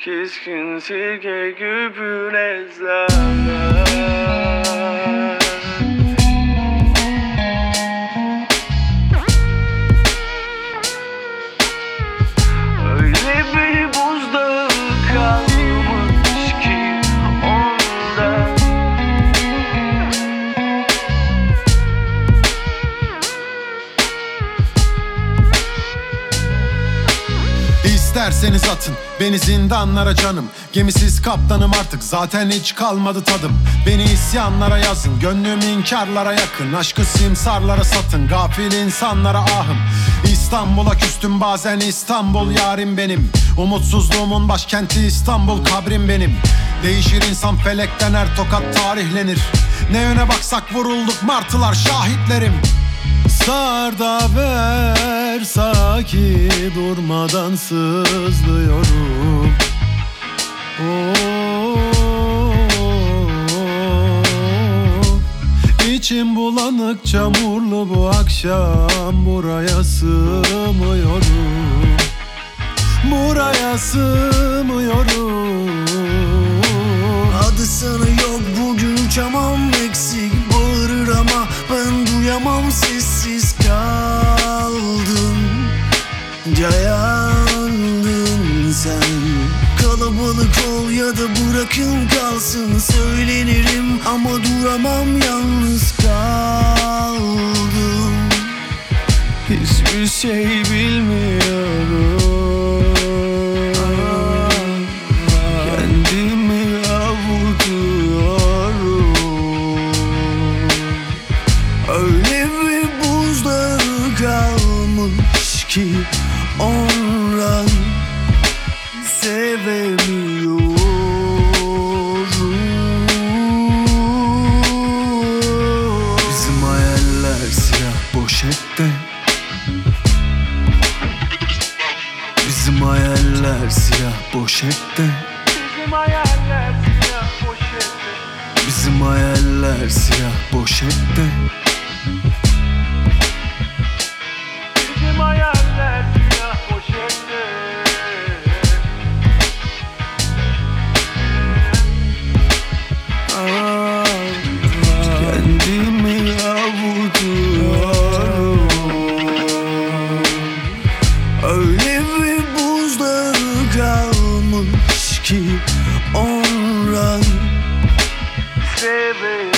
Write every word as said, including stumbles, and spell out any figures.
Keskin sirke küpüne zarar. Öyle bir buzdağı kalmış ki onda. İsterseniz atın beni zindanlara canım. Gemisiz kaptanım artık, zaten hiç kalmadı tadım. Beni isyanlara yazın, gönlüm inkarlara yakın. Aşkı simsarlara satın, gafil insanlara ahım. İstanbul'a küstüm bazen, İstanbul yarim benim. Umutsuzluğumun başkenti İstanbul, kabrim benim. Değişir insan felekten, her tokat tarihlenir. Ne yöne baksak vurulduk, martılar şahitlerim. Sar da ver saki, durmadan sızlıyorum. Oh, İçim bulanık çamurlu bu akşam, buraya sığmıyorum. Buraya sığmıyorum. Adı sana yok bugün, çamam eksik bağırır ama ben duyamam, sessiz kaldım. Yayandın sen. Kalabalık ol ya da bırakın kalsın, söylenirim ama duramam, yalnız kaldım. Hiçbir şey bilmiyorum. Kendimi avutuyorum. Öyle bir buzdağı kalmış ki ondan sevemiyorum. Bizim hayaller siyah poşette. Bizim hayaller siyah poşette. Bizim hayaller siyah poşette. Bizim hayaller siyah poşette. Bizim hayaller siyah poşette. Kendimi avutuyorum. Öyle bir buzdağı kalmış ki ondan Severim.